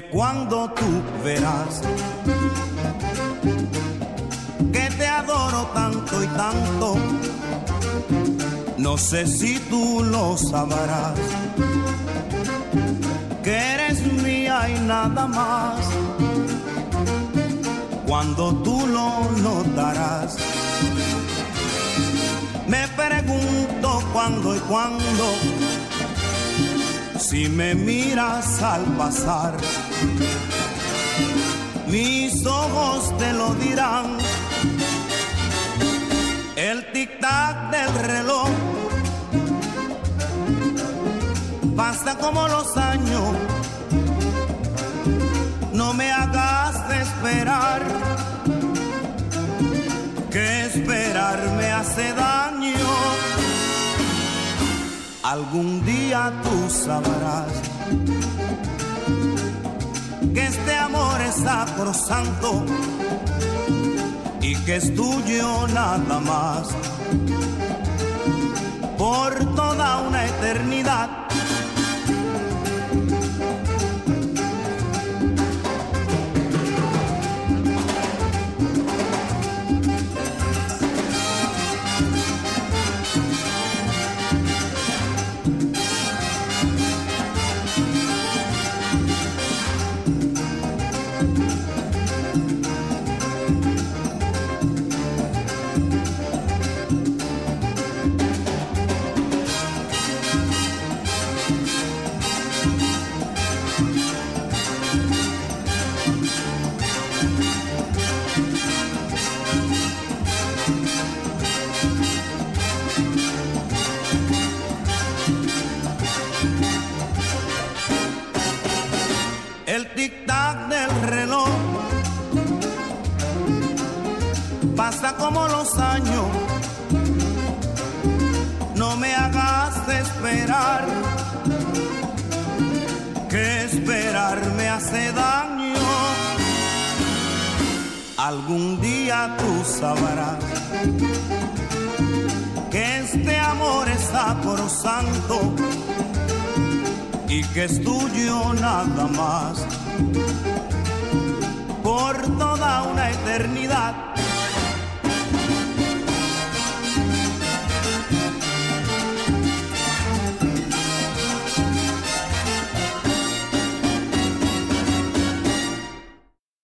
cuando tú verás que te adoro tanto y tanto, no sé si tú lo sabrás, que eres mía y nada más. Cuando tú lo notarás, me pregunto cuándo y cuándo, si me miras al pasar, mis ojos te lo dirán. El tic-tac del reloj pasa como los años, no me hagas esperar, que esperar me hace daño. Algún día tú sabrás que este amor es sacrosanto y que es tuyo nada más, por toda una eternidad. El tic-tac del reloj pasa como los años, no me hagas esperar, que esperar me hace daño. Algún día tú sabrás que este amor es sacrosanto y que es tuyo nada más, por toda una eternidad.